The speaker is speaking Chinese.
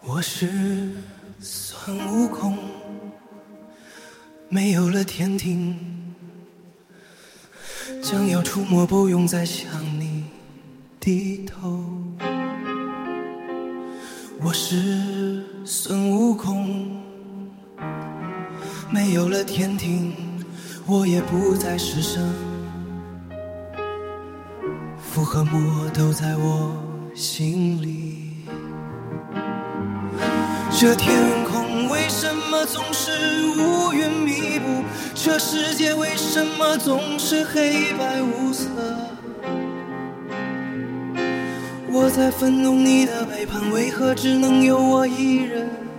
我是孙悟空，没有了天庭，将要出没，不用再向你低头。我是孙悟空，没有了天庭，我也不再是神，福和魔都在我心里。这天空为什么总是乌云密布？这世界为什么总是黑白无色？我在愤怒你的背叛，为何只能有我一人？